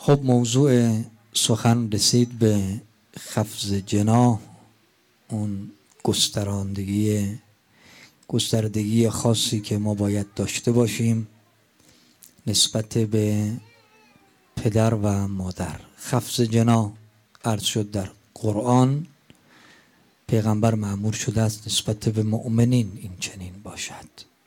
خب موضوع سخن رسید به خفض جناح، اون گستردگی خاصی که ما باید داشته باشیم نسبت به پدر و مادر. خفض جناح عرض شد در قرآن، پیغمبر مأمور شده است نسبت به مؤمنین این چنین باشد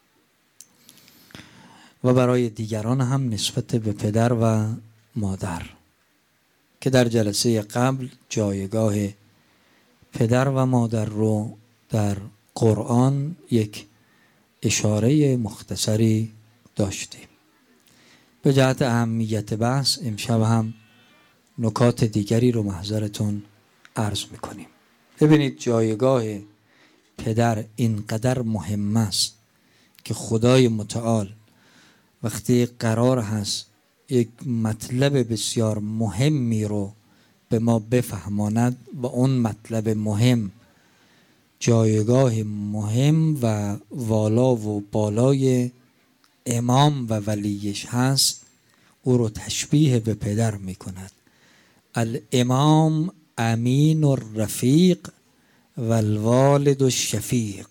و برای دیگران هم نسبت به پدر و مادر، که در جلسه قبل جایگاه پدر و مادر رو در قرآن یک اشاره مختصری داشتیم. به جهت اهمیت بحث امشب هم نکات دیگری رو محضرتون عرض میکنیم. ببینید جایگاه پدر اینقدر مهم است که خدای متعال وقتی قرار هست یک مطلب بسیار مهمی رو به ما بفهماند و اون مطلب مهم جایگاه مهم و والا و بالای امام و ولیش هست، او رو تشبیه به پدر می کند. الامام امین الرفیق و الوالد الشفیق.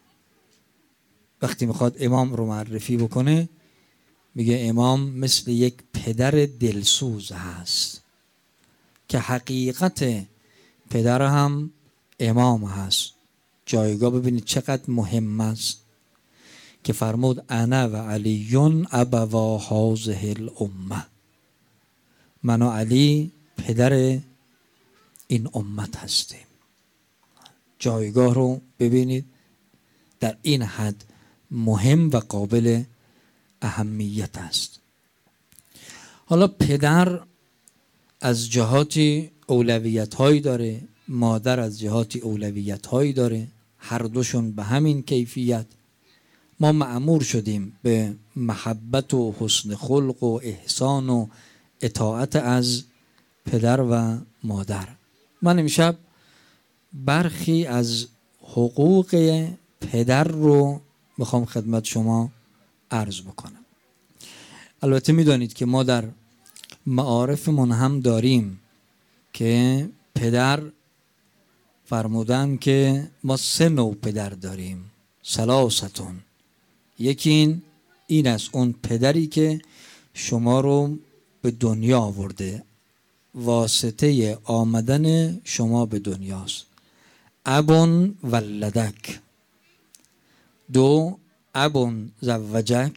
وقتی میخواد امام رو معرفی بکنه میگه امام مثل یک پدر دلسوز هست، که حقیقت پدر هم امام هست. جایگاه ببینید چقدر مهم است که فرمود انا و علیون ابوا هذه الامه، من و علی پدر این امت هستیم. جایگاه رو ببینید در این حد مهم و قابل اهمیت است. حالا پدر از جهاتی اولویت هایی داره، مادر از جهاتی اولویت هایی داره، هر دوشون به همین کیفیت. ما مأمور شدیم به محبت و حسن خلق و احسان و اطاعت از پدر و مادر. من امشب برخی از حقوق پدر رو میخوام خدمت شما عرض بکنم. البته میدانید که ما در معارفمون هم داریم که پدر فرمودن که ما 3 نوع پدر داریم، ثلاثتون. یکی این است، اون پدری که شما رو به دنیا آورده، واسطه آمدن شما به دنیاست. ابون ولدک. 2 ابون زوجک.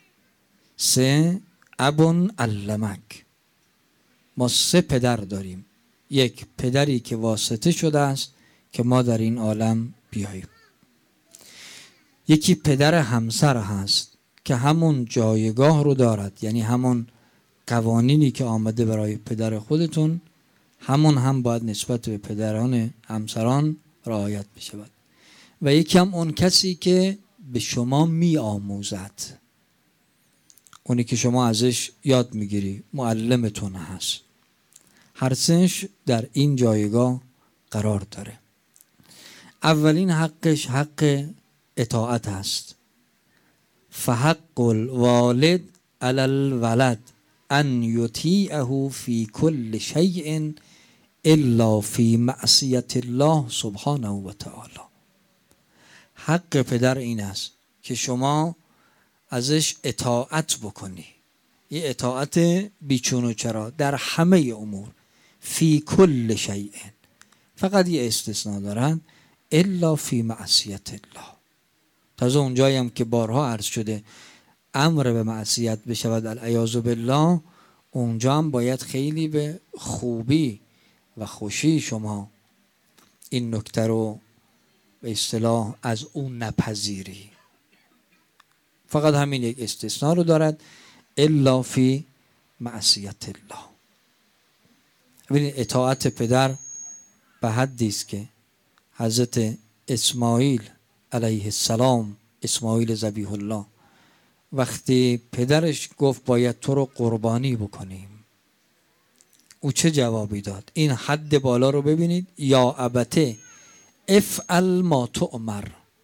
3 ابون علمک. ما 3 پدر داریم. یک پدری که واسطه شده است که ما در این عالم بیاییم. یکی پدر همسر هست که همون جایگاه رو دارد، یعنی همون قوانینی که آمده برای پدر خودتون همون هم باید نسبت به پدران همسران رعایت بشود. و یکی هم اون کسی که به شما می آموزد، اونی که شما ازش یاد میگیری، معلمتون هست. هر سهش در این جایگاه قرار داره. اولین حقش حق اطاعت هست. فحق الوالد علی الولد ان یطیعه فی کل شیء الا فی معصیت الله سبحانه و تعالی. حق پدر این است که شما ازش اطاعت بکنی، یه اطاعت بیچون و چرا در همه امور. فی کل شیء، فقط یه استثناء دارن، الا فی معصیت الله. تازه اونجایی هم که بارها عرض شده امر به معصیت بشود العیاذ بالله، اونجا هم باید خیلی به خوبی و خوشی شما این نکته رو به اصطلاح از اون نپذیری. فقط همین یک استثناء رو دارد، الا فی معصیت الله. ببینید اطاعت پدر به حدی است که حضرت اسماعیل علیه السلام، اسماعیل ذبیح الله، وقتی پدرش گفت باید تو رو قربانی بکنیم، او چه جوابی داد؟ این حد بالا رو ببینید. یا ابته افعل ما تؤمر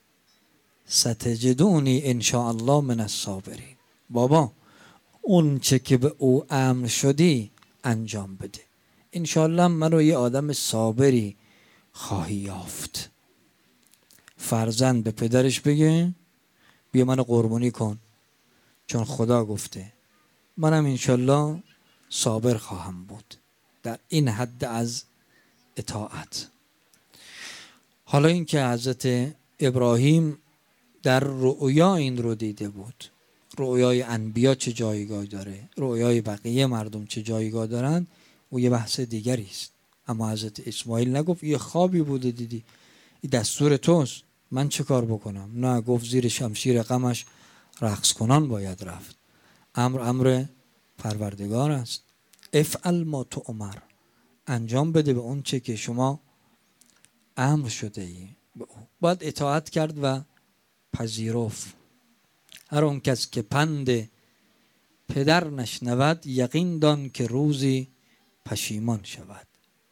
ستجدونی ان شاء الله من الصابرین. بابا اون چه که به او امر شدی انجام بده. انشالله من رو یه آدم صابری خواهی یافت. فرزند به پدرش بگه بیا من قربانی کن چون خدا گفته. منم انشالله صابر خواهم بود در این حد از اطاعت. حالا این که حضرت ابراهیم در رؤیا این رو دیده بود، رؤیای انبیا چه جایگاه داره، رؤیای بقیه مردم چه جایگاه دارن، او یه بحث دیگری است. اما حضرت اسماعیل نگفت یه خوابی بوده دیدی، این دستور توست، من چه کار بکنم؟ نه، گفت زیر شمشیر غمش رقص کنان باید رفت. امر پروردگار است. افعل ما تؤمر، انجام بده به اون چه که شما امر شده ای به او. باید اطاعت کرد و پذیرفت. هر اون کس که پند پدر نشنود، یقین دان که روزی پشیمان شود.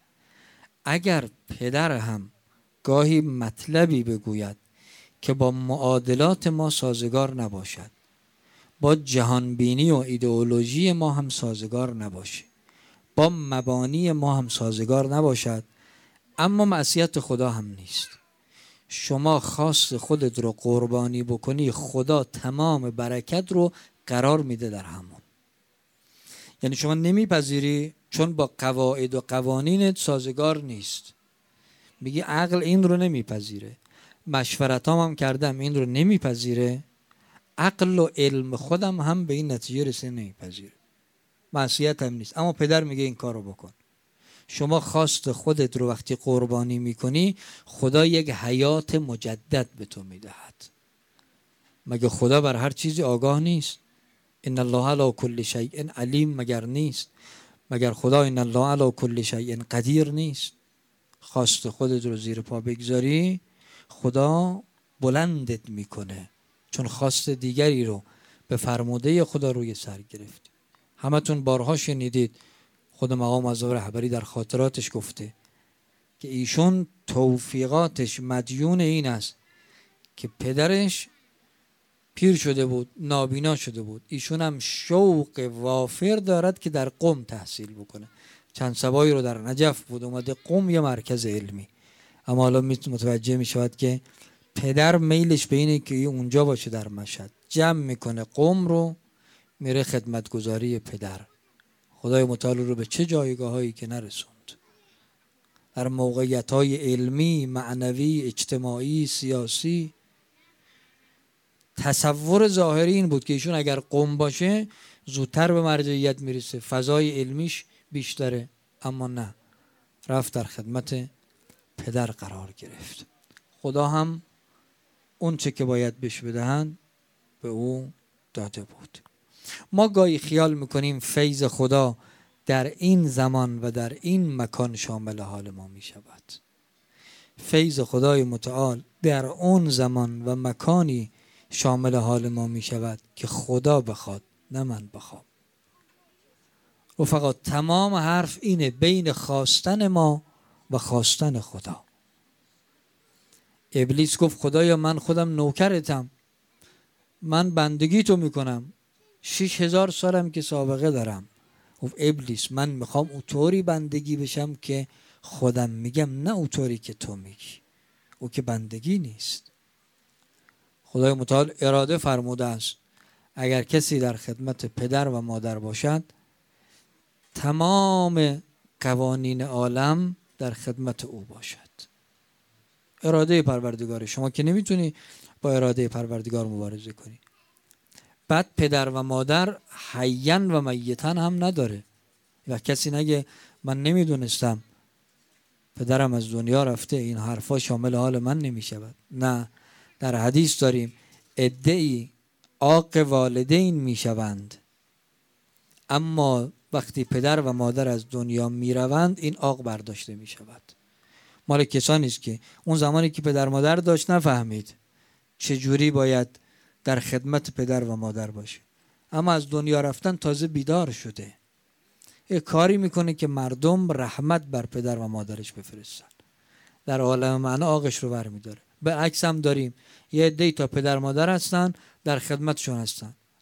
اگر پدر هم گاهی مطلبی بگوید که با معادلات ما سازگار نباشد، با جهانبینی و ایدئولوژی ما هم سازگار نباشه، با مبانی ما هم سازگار نباشد، اما معصیت خدا هم نیست. شما خواست خودت رو قربانی بکنی، خدا تمام برکت رو قرار میده در همون. یعنی شما نمیپذیری چون با قواعد و قوانینت سازگار نیست، میگی عقل این رو نمیپذیره، مشورتام هم کردم این رو نمیپذیره، عقل و علم خودم هم به این نتیجه رسه نمیپذیره، معصیت هم نیست، اما پدر میگه این کار رو بکن. شما خواست خودت رو وقتی قربانی میکنی، خدا یک حیات مجدد به تو میدهد. مگه خدا بر هر چیزی آگاه نیست؟ ان الله علی کل شیء علیم مگر نیست؟ مگر خدا ان الله علی کل شیء قدیر نیست؟ خواست خودت رو زیر پا بگذاری، خدا بلندت میکنه، چون خواست دیگری رو به فرموده خدا روی سر گرفتی. همتون بارها شنیدید خود مقام معظم رهبری در خاطراتش گفته که ایشون توفیقاتش مدیون این است که پدرش پیر شده بود، نابینا شده بود، ایشون هم شوق وافر دارد که در قم تحصیل بکنه. چند سبایی رو در نجف بود، اومده قم یه مرکز علمی، اما حالا متوجه می شود که پدر میلش به اینه که اونجا باشه در مشهد. جمع میکنه قم رو، میره خدمتگزاری پدر. خدای متعال رو به چه جایگاه هایی که نرسوند، در موقعیت های علمی، معنوی، اجتماعی، سیاسی. تصور ظاهری این بود که ایشون اگر قم باشه زودتر به مرجعیت میرسه، فضای علمیش بیشتره، اما نه، رفت در خدمت پدر قرار گرفت. خدا هم اون چه که باید بهش بدهند به او داده بود. ما گاهی خیال میکنیم فیض خدا در این زمان و در این مکان شامل حال ما می شود. فیض خدای متعال در اون زمان و مکانی شامل حال ما می شود که خدا بخواد، نه من بخوام. رفقا تمام حرف اینه، بین خواستن ما و خواستن خدا. ابلیس گفت خدایا من خودم نوکرتم، من بندگی تو میکنم، 6000 سالم که سابقه دارم. گفت ابلیس من میخوام اونطوری بندگی بشم که خودم میگم، نه اونطوری که تو میگی، او که بندگی نیست. خدای متعال اراده فرموده است اگر کسی در خدمت پدر و مادر باشد، تمام قوانین عالم در خدمت او باشد. اراده پروردگار، شما که نمیتونی با اراده پروردگار مبارزه کنی. بعد پدر و مادر حیاً و میتاً هم نداره. و کسی نگه من نمیدونستم پدرم از دنیا رفته، این حرفا شامل حال من نمیشود. نه، در حدیث داریم عده‌ای عاق والدین میشوند، اما وقتی پدر و مادر از دنیا میروند این عاق برداشته میشود. مال کسانی است که اون زمانی که پدر مادر داشت نفهمید چجوری باید در خدمت پدر و مادر باشه، اما از دنیا رفتن تازه بیدار شده، یه کاری میکنه که مردم رحمت بر پدر و مادرش بفرستن، در عالم معنا عاقش رو برمیداره. به عکس هم داریم یه عده‌ای تا پدر مادر هستن در خدمتشون هستن،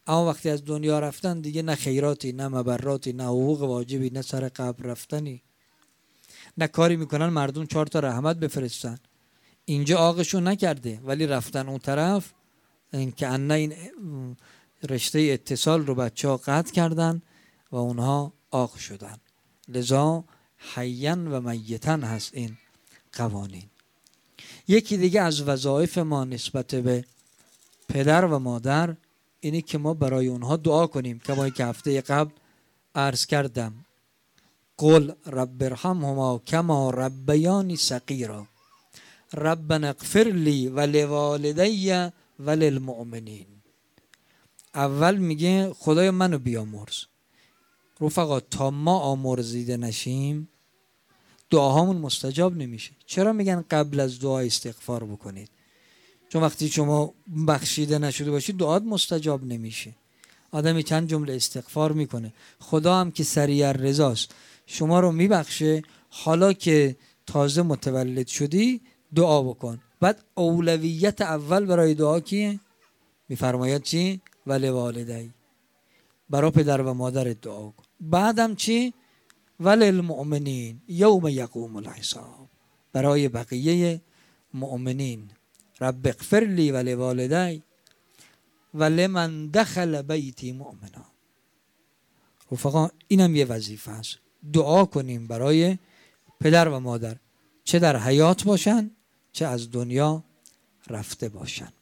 اما وقتی از دنیا رفتن دیگه نه خیراتی، نه مبراتی، نه حقوق واجبی، نه سر قبر رفتنی، نه کاری میکنن مردم 4 تا رحمت بفرستن. اینجا آقشون نکرده ولی رفتن اون طرف، این که این رشته اتصال رو بچه‌ها قطع کردن و اونها آق شدن. لذا حیاً و میتاً هست این قوانین. یکی دیگه از وظایف ما نسبت به پدر و مادر اینی که ما برای اونها دعا کنیم، کما که هفته قبل عرض کردم قل رب ارحمهما کما ربیانی صغیرا ربنا اغفر لی ولوالدی وللمؤمنین. اول میگه خدای منو بیامرز. رفقا تا ما آمرزیده نشیم دعاهامون مستجاب نمیشه. چرا میگن قبل از دعا استغفار بکنید؟ چون وقتی شما بخشیده نشده باشید دعات مستجاب نمیشه. آدمی چند جمله استغفار میکنه، خدا هم که سریع رضاست شما رو میبخشه. حالا که تازه متولد شدی دعا بکن. بعد اولویت اول برای دعا کیه؟ میفرماید چی؟ ولوالدی، برای پدر و مادر دعا کن. بعدم چی؟ وللمؤمنین یوم یقوم الحساب، برای بقیه مؤمنین. رب اغفر لی ولوالدی ولمن دخل بیتی مؤمنا. رفقا اینم یه وظیفه است، دعا کنیم برای پدر و مادر، چه در حیات باشن چه از دنیا رفته باشن.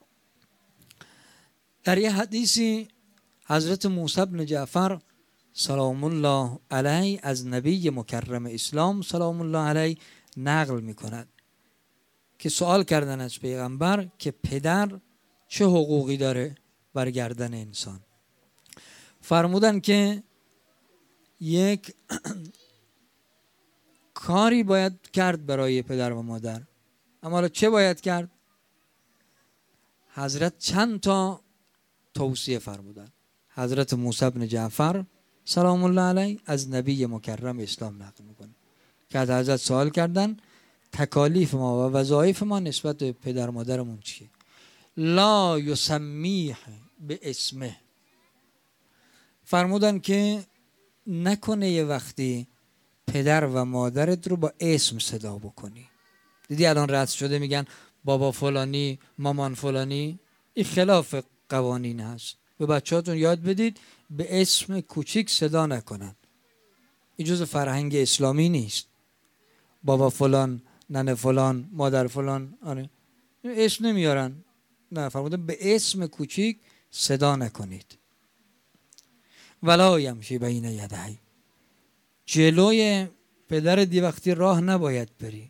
در یه حدیثی حضرت موسی بن جعفر سلام الله علیه از نبی مکرم اسلام سلام الله علیه نقل میکند که سوال کردن از پیغمبر که پدر چه حقوقی داره بر گردن انسان. فرمودن که یک کاری باید کرد برای پدر و مادر. اما حالا چه باید کرد؟ حضرت چند تا توصیه فرمودن. حضرت موسی بن جعفر سلام الله علیه از نبی مکرم اسلام نقل میکنه که از حضرت سوال کردن تکالیف ما و وظایف ما نسبت به پدر مادرمون چیه؟ لا یسمیه به اسمه. فرمودن که نکنه یه وقتی پدر و مادرت رو با اسم صدا بکنی. دیدی الان رد شده میگن بابا فلانی مامان فلانی. این خلاف قوانین هست. به بچهاتون یاد بدید به اسم کوچیک صدا نکنن. این جز فرهنگ اسلامی نیست. بابا فلان، ننه فلان، مادر فلان، آره اسم نمیارن. نه، فرمودن به اسم کوچیک صدا نکنید. ولا یمشی بین یدی، جلوی پدر دی وقتی راه نباید بری.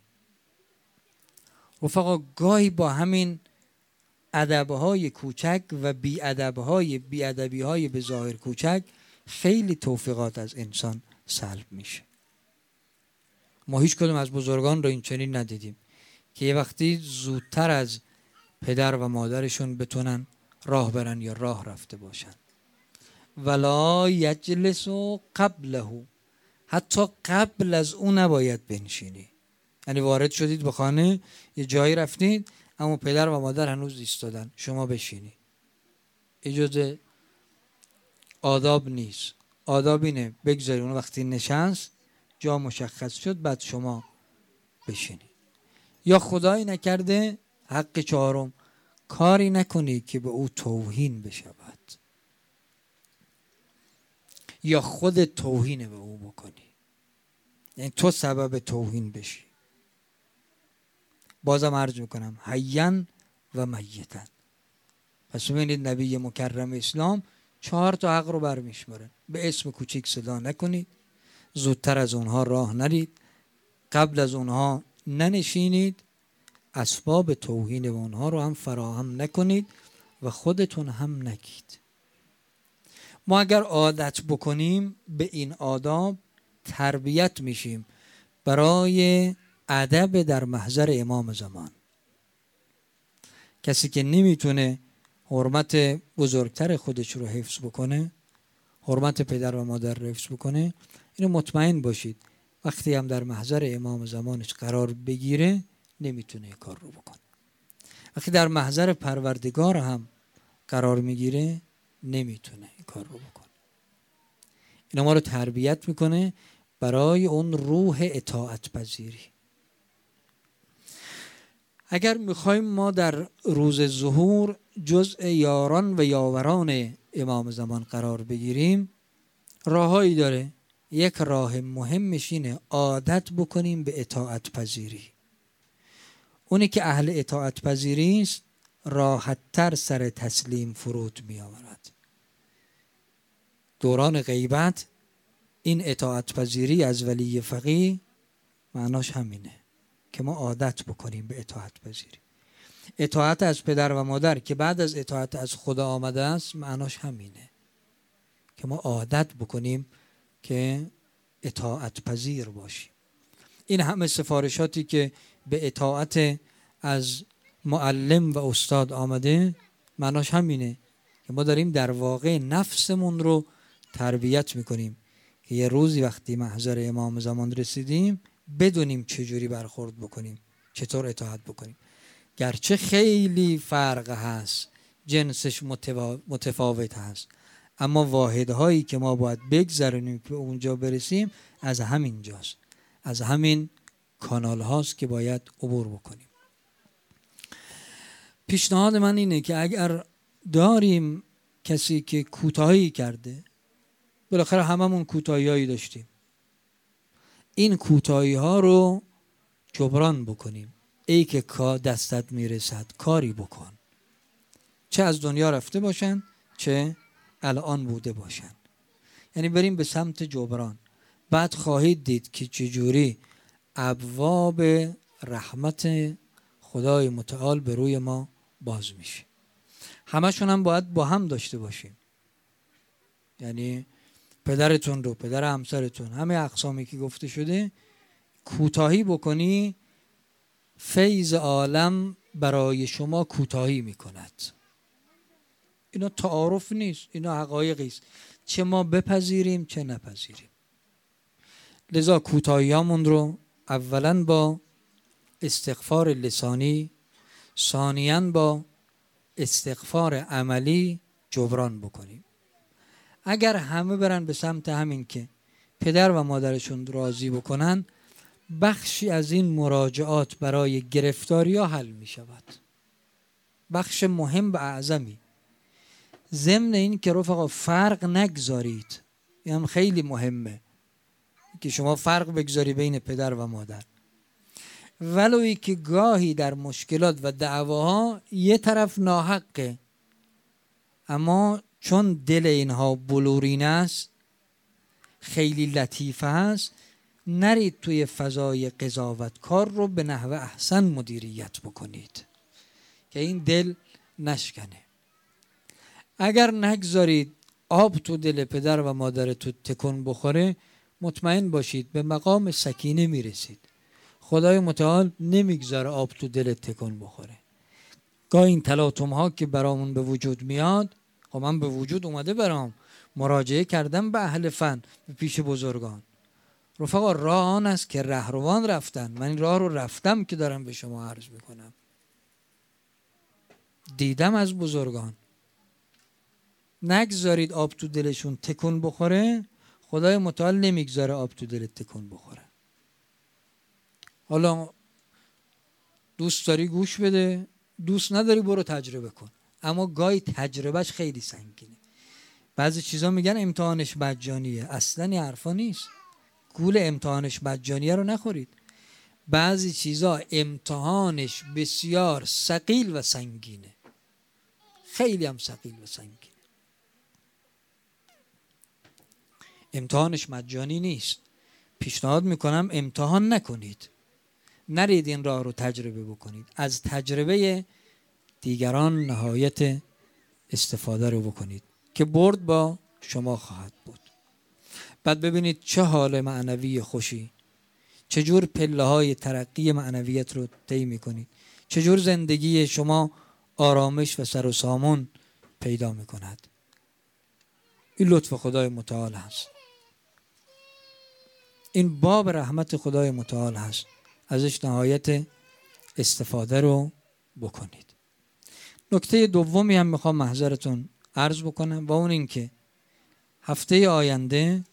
رفقا گاهی با همین ادبهای کوچک و بی‌ادبی‌های به ظاهر کوچک خیلی توفیقات از انسان سلب میشه. ما هیچ کدوم از بزرگان رو این چنین ندیدیم که یه وقتی زودتر از پدر و مادرشون بتونن راه برن یا راه رفته باشن. ولا یجلس قبله، حتی قبل از اون نباید بنشینی. یعنی وارد شدید به خانه، یه جایی رفتید اما پدر و مادر هنوز ایستادن، شما بشینی. اجازه آداب نیست. آداب اینه بگذاری اون وقتی نشست جا مشخص شد بعد شما بشینی. یا خدایی نکرده حق چهارم، کاری نکنی که به او توهین بشود یا خود توهین به او بکنی، یعنی تو سبب توهین بشی. بازم عرض میکنم حیاً و میتاً. پس ببینید نبی مکرم اسلام 4 تا حق رو برمیشماره. به اسم کوچیک صدا نکنید، زودتر از اونها راه نرید، قبل از اونها ننشینید، اسباب توهین به اونها رو هم فراهم نکنید و خودتون هم نگید. ما اگر عادت بکنیم به این آداب تربیت میشیم برای ادب در محضر امام زمان. کسی که نمیتونه حرمت بزرگتر خودش رو حفظ بکنه، حرمت پدر و مادر رو حفظ بکنه، اینو مطمئن باشید وقتی هم در محضر امام زمانش قرار بگیره نمیتونه کار رو بکنه. وقتی در محضر پروردگار هم قرار میگیره نمیتونه این کار رو بکنه. اینا ما رو تربیت میکنه برای اون روح اطاعت پذیری. اگر میخوایم ما در روز ظهور جزء یاران و یاوران امام زمان قرار بگیریم، راههایی داره. یک راه مهمش اینه عادت بکنیم به اطاعت پذیری. اونی که اهل اطاعت پذیری است راحت‌تر سر تسلیم فرود می آورد. دوران غیبت این اطاعت پذیری از ولی فقیه معناش همینه که ما عادت بکنیم به اطاعت پذیری. اطاعت از پدر و مادر که بعد از اطاعت از خدا آمده است معناش همینه که ما عادت بکنیم که اطاعت پذیر باشیم. این همه سفارشاتی که به اطاعت از معلم و استاد آمده معناش همینه که ما داریم در واقع نفسمون رو تربیت میکنیم که یه روزی وقتی محضر امام زمان رسیدیم بدونیم چجوری برخورد بکنیم، چطور اطاعت بکنیم. گرچه خیلی فرق هست، جنسش متفاوت هست، اما واحدهایی که ما باید بگذرونیم که اونجا برسیم از همین جاست، از همین کانال هاست که باید عبور بکنیم. پیشنهاد من اینه که اگر داریم کسی که کوتاهی کرده، بالاخره هممون کوتاهی‌هایی داشتیم، این کوتاهی ها رو جبران بکنیم. ای که دستت میرسد کاری بکن، چه از دنیا رفته باشن چه الان بوده باشن. یعنی بریم به سمت جبران. بعد خواهید دید که چجوری ابواب رحمت خدای متعال به روی ما باز میشه. همشون هم باید با هم داشته باشیم. یعنی پدرتون رو، پدر همسرتون، همه اقسامی که گفته شده، کوتاهی بکنی فیض عالم برای شما کوتاهی میکند. اینا تعارف نیست، اینا حقایقی است، چه ما بپذیریم چه نپذیریم. لذا کوتاهیامون رو اولا با استغفار لسانی، ثانیاً با استغفار عملی جبران بکنیم. اگر همه برن به سمت همین که پدر و مادرشون راضی بکنن، بخشی از این مراجعات برای گرفتاری ها حل می شود. بخش مهم و اعظمی. ضمن این که رفقا فرق نگذارید، این هم خیلی مهمه که شما فرق بگذاری بین پدر و مادر. ولوی که گاهی در مشکلات و دعواها یه طرف ناحقه، اما چون دل اینها بلورین است، خیلی لطیف است، نرید توی فضای قضاوت کار رو به نحو احسن مدیریت بکنید که این دل نشکنه. اگر نگذارید آب تو دل پدر و مادر تو تکون بخوره، مطمئن باشید به مقام سکینه میرسید. خدای متعال نمیگذاره آب تو دل تکون بخوره. گاه این تلاطم ها که برامون به وجود میاد، خب من به وجود اومده برام، مراجعه کردم به اهل فن، به پیش بزرگان. رفقا راه آن است که رهروان رفتن. من این راه رو رفتم که دارم به شما عرض میکنم. دیدم از بزرگان. نگذارید آب تو دلشون تکون بخوره، خدای متعال نمیگذاره آب تو دلت تکون بخوره. حالا دوست داری گوش بده، دوست نداری برو تجربه کن، اما گاهی تجربهش خیلی سنگینه. بعضی چیزا میگن امتحانش مجانیه، اصلا این حرفا نیست. گول امتحانش مجانیه رو نخورید. بعضی چیزا امتحانش بسیار ثقیل و سنگینه، خیلی هم ثقیل و سنگینه. امتحانش مجانی نیست. پیشنهاد میکنم امتحان نکنید، نرید این راه رو تجربه بکنید، از تجربه دیگران نهایت استفاده رو بکنید که برد با شما خواهد بود. بعد ببینید چه حال معنوی خوشی، چجور پله های ترقی معنویت رو طی میکنید، چجور زندگی شما آرامش و سر و سامون پیدا میکند. این لطف خدای متعال هست، این باب رحمت خدای متعال هست، ازش نهایت استفاده رو بکنید. نکته دومی هم میخوام محضرتون عرض بکنم و اون این که هفته آینده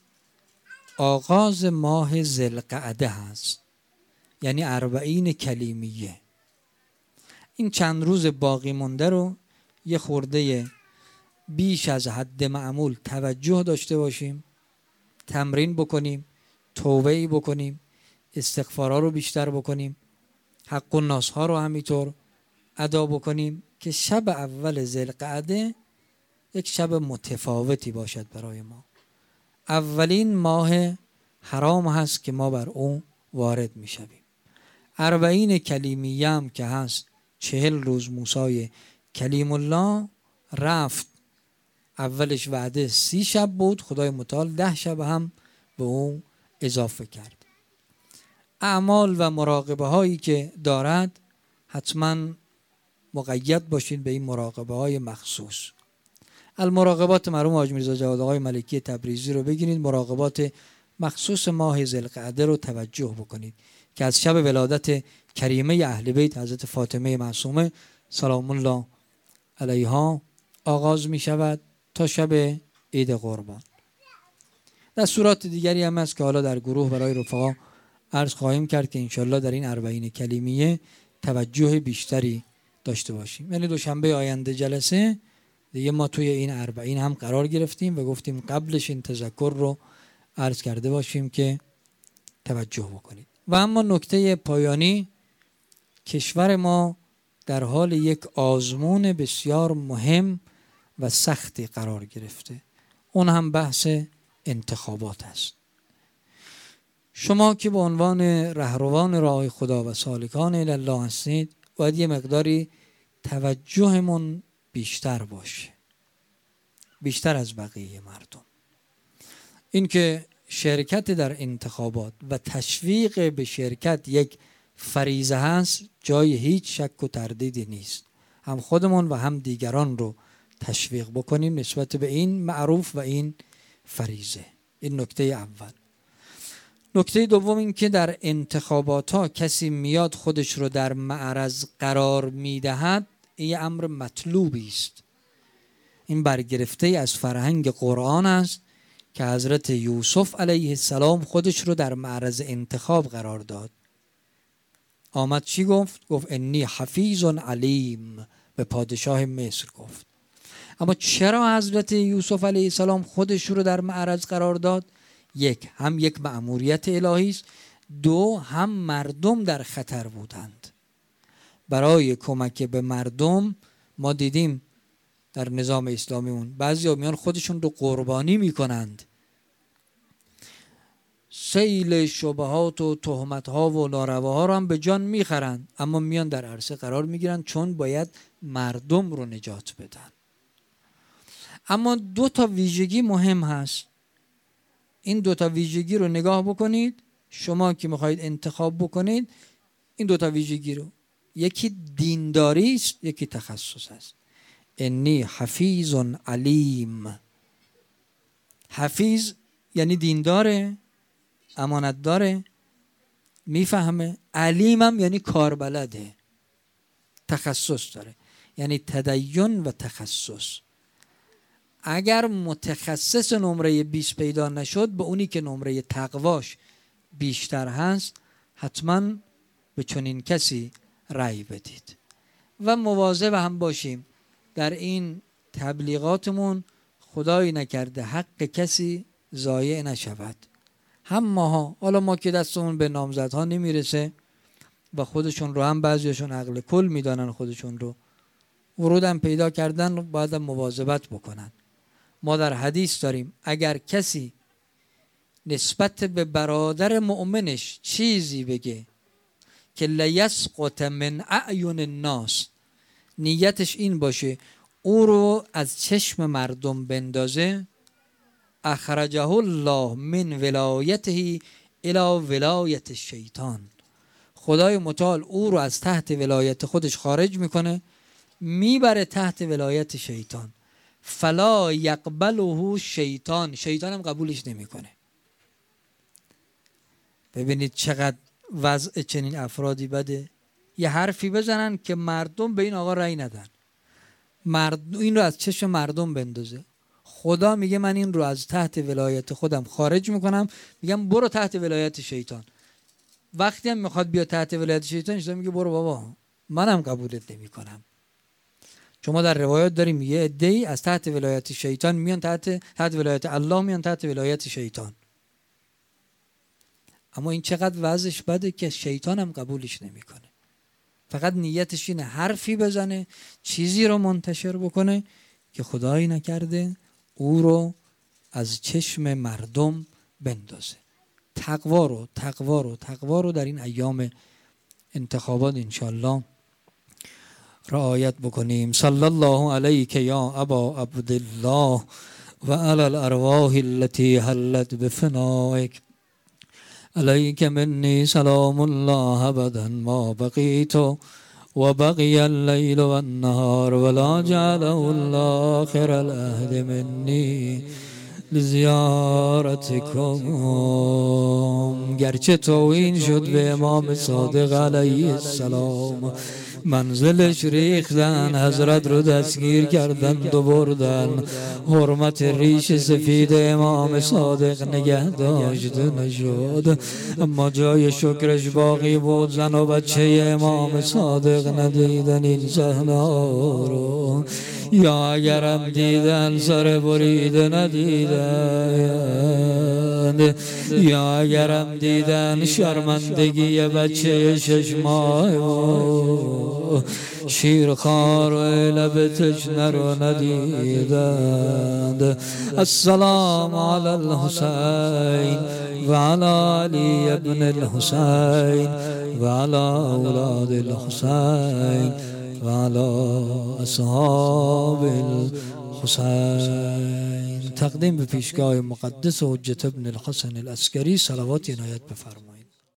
آغاز ماه ذوالقعده هست، یعنی 40 کلیمیه. این چند روز باقی مونده رو یه خورده بیش از حد معمول توجه داشته باشیم، تمرین بکنیم، توبه‌ای بکنیم، استغفارا رو بیشتر بکنیم، حق الناس ها رو همینطور ادا بکنیم که شب اول ذوالقعده یک شب متفاوتی باشد برای ما. اولین ماه حرام هست که ما بر اون وارد می شویم. 40 کلیمیه هم که هست، 40 روز موسی کلیم الله رفت. اولش وعده 30 شب بود، خدای متعال 10 شب هم به اون اضافه کرد. اعمال و مراقبه هایی که دارد حتما مقید باشین به این مراقبه های مخصوص. المراقبات مرحوم حاج میرزا جواد آقای ملکی تبریزی رو بگیرید، مراقبات مخصوص ماه ذوالقعده رو توجه بکنید که از شب ولادت کریمه اهل بیت حضرت فاطمه معصومه سلام الله علیها آغاز می شود تا شب عید قربان. دستورات دیگری هم هست که حالا در گروه برای رفقا عرض خواهیم کرد که انشالله در این 40 کلیمیه توجه بیشتری داشته باشیم. یعنی دوشنبه آینده جلسه دیگه ما توی این 40 هم قرار گرفتیم و گفتیم قبلش این تذکر رو عرض کرده باشیم که توجه بکنید. و اما نکته پایانی، کشور ما در حال یک آزمون بسیار مهم و سختی قرار گرفته، اون هم بحث انتخابات است. شما که به عنوان رهروان راه خدا و سالکان الی الله هستید، باید یه مقداری توجهمون بیشتر باشه، بیشتر از بقیه مردم. این که شرکت در انتخابات و تشویق به شرکت یک فریضه هست، جای هیچ شک و تردیدی نیست. هم خودمون و هم دیگران رو تشویق بکنیم نسبت به این معروف و این فریضه. این نکته اول. نکته دوم این که در انتخابات ها کسی میاد خودش رو در معرض قرار میدهد، این امر مطلوبی است. این برگرفته از فرهنگ قرآن است که حضرت یوسف علیه السلام خودش رو در معرض انتخاب قرار داد. آمد چی گفت؟ گفت انی حفیظ علیم، به پادشاه مصر گفت. اما چرا حضرت یوسف علیه السلام خودش رو در معرض قرار داد؟ هم یک مأموریت الهی است، دو هم مردم در خطر بودند. برای کمک به مردم ما دیدیم در نظام اسلامیمون بعضی میان خودشون رو قربانی میکنند، سیل شبهات و تهمت ها و نارواها رو هم به جان میخرند، اما میان در عرصه قرار میگیرن چون باید مردم رو نجات بدن. اما 2 تا ویژگی مهم هست. این 2 تا ویژگی رو نگاه بکنید شما که میخواید انتخاب بکنید. این 2 تا ویژگی رو، یکی دینداری است، یکی تخصص است. انی حفیظ علیم. حفیظ یعنی دینداره، امانت داره، میفهمه. علیمم یعنی کاربلده، تخصص داره، یعنی تدین و تخصص. اگر متخصص نمره 20 پیدا نشد، به اونی که نمره تقواش بیشتر هست حتما به چنین کسی رأی بدید. و مواظب هم باشیم در این تبلیغاتمون خدایی نکرده حق کسی ضایع نشود. هم ماها، حالا ما که دستمون به نامزدها نمیرسه و خودشون رو هم بعضیشون عقل کل میدانن، خودشون رو ورودم پیدا کردن، باید مواظبت بکنن. ما در حدیث داریم اگر کسی نسبت به برادر مؤمنش چیزی بگه که لیسقط من اعین الناس، نیتش این باشه او رو از چشم مردم بندازه، اخرجه الله من ولایته الی ولایت الشیطان، خدای متعال او رو از تحت ولایت خودش خارج میکنه، میبره تحت ولایت شیطان. فلا یقبله شیطان، شیطان هم قبولش نمیکنه. ببینید چقدر وضع چنین افرادی بده. یه حرفی بزنن که مردم به این آقا رأی ندن، این رو از چشم مردم بندازه. خدا میگه من این رو از تحت ولایت خودم خارج میکنم، میگم برو تحت ولایت شیطان. وقتی هم میخواد بیا تحت ولایت شیطان، شیطان میگه برو بابا منم قبولت نمیکنم. چون ما در روایات داریم یه عده‌ای از تحت ولایت شیطان میان تحت ولایت الله، میان تحت ولایت شیطان. اما این چقدر وضعش بده که شیطان هم قبولش نمیکنه. فقط نیتش اینه حرفی بزنه، چیزی رو منتشر بکنه که خدایی نکرده او رو از چشم مردم بندازه. تقوا رو در این ایام انتخابات انشالله رعایت بکنیم. صلی الله علیک یا ابا عبدالله و علی الارواح التي حلت بفنائک، علیک منی سلام الله ابدا ما بقیت و بقی اللیل و النهار ولا جعله الله خیر العهد منی لزیارتکم. گرچه توهین شد به امام صادق علیه السلام، منزلش ریختن، حضرت رو دستگیر کردند و بردن، حرمت ریش سفید امام صادق نگه داشته نشد، اما جای شکرش باقی بود. زن و بچه امام صادق ندیدن این صحنه رو، یا اگرم دیدن سر بریده ندیدن، یا اگرم دیدن شرمندگی بچه 6 ماه و شیرخوار و لب تشنه رو ندیدند. السلام علی الحسین و علی علی ابن الحسین و علی اولاد الحسین و علی اصحاب الحسین. تقدیم به پیشگاه مقدس حجت ابن الحسن العسکری صلوات عنایت بفرمایید.